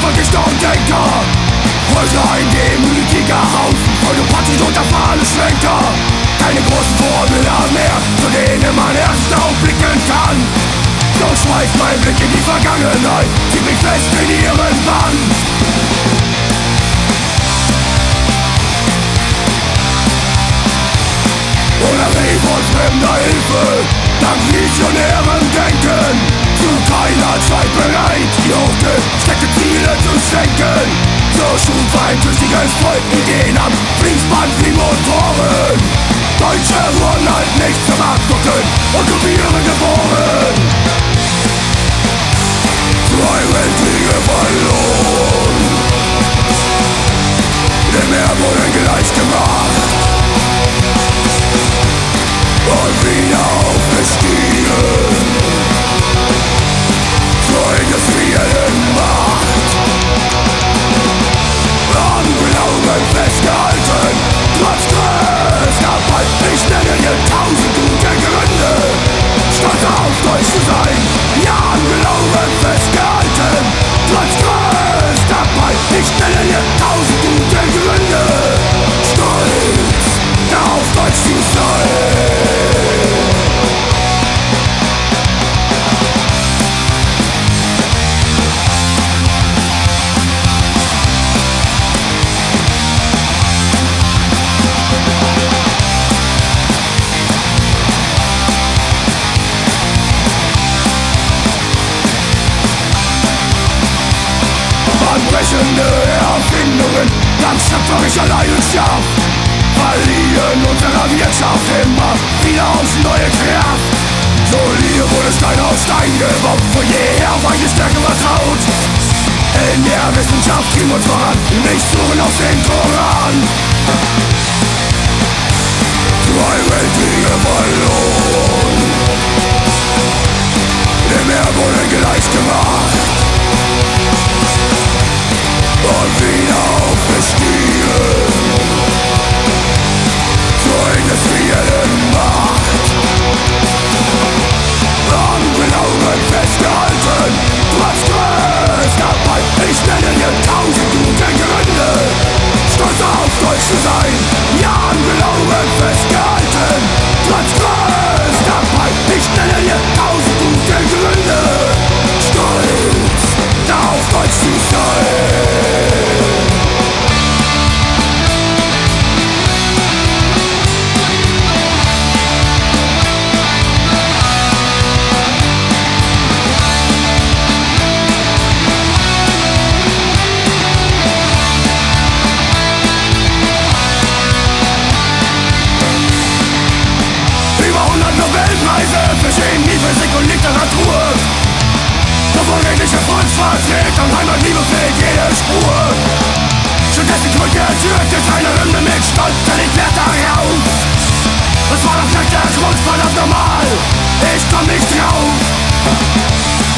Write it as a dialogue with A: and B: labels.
A: vergestorben Denker. Heute ein demütiger Haufen voll Patriot und erfahrene Schwenker. Keine großen Vorbilder mehr, zu denen man erst aufblicken kann. So schweift mein Blick in die Vergangenheit, zieht mich fest in ihren Bann. Ohne Reh von fremder Hilfe, dank visionären Denken, zu keiner Zeit bereit, die hochgesteckte Ziele zu schenken. So schuf ein tüchtiges Volk Ideen am Fließband wie Motoren. Deutsche wurden halt nicht zum Abgucken und Kopieren geboren. Zwei Weltkriege verloren, dem Meer wurde gleich gemacht und wieder aufgestiegen zur industriellen Macht. Am Glauben festgehalten, trotz größter Bald. Ich nenne dir 1000 gute Gründe, stolz auf Deutsch zu sein. Ja, am Glauben festgehalten, trotz größter Bald. Ich nenne dir 1000 gute Gründe, stolz auf Deutsch zu sein. Brechende Erfindungen, dank schöpferischer Leidenschaft, verliehen unserer Wirtschaft immer wieder aufs neue Kraft. Solide wurde Stein auf Stein gebombt, von jeher war die Stärke vertraut. In der Wissenschaft ging uns voran, nicht suchen auf den Koran. Zwei Weltkriege verloren, dem Meer wurde gleich gemacht und wieder aufgestiegen zur industriellen Macht. Am Glauben festgehalten, trotz größter Bald. Ich nenne dir 1000 gute Gründe, stolz auf Deutsch zu sein. Ja, am Glauben festgehalten, trotz größter Bald. Ich nenne dir 1000 gute Gründe, stolz auf Deutsch zu sein. Für Chemie, Physik und Literatur. Souveränische Volksvertreter und Heimatliebe fehlt jede Spur. Stattdessen krönt der Türke seine Hymne mit stolzer Wert darauf. Das war doch nicht der Grund, verdammt normal, ich komm nicht drauf.